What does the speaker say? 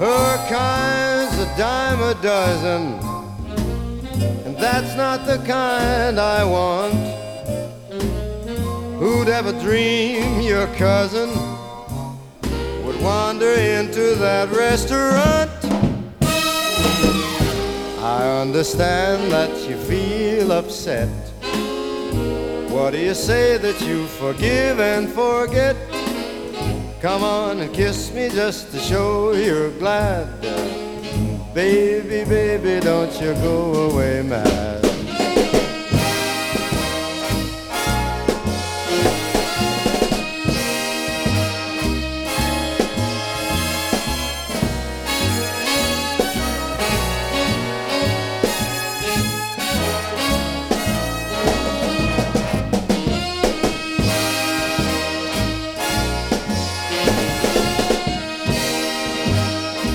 Her kind's a dime a dozen, and that's not the kind I want. Who'd ever dream your cousin would wander into that restaurant? I understand that you feel upset. What do you say that you forgive and forget? Come on and kiss me just to show you're glad. Baby, baby, don't you go away mad.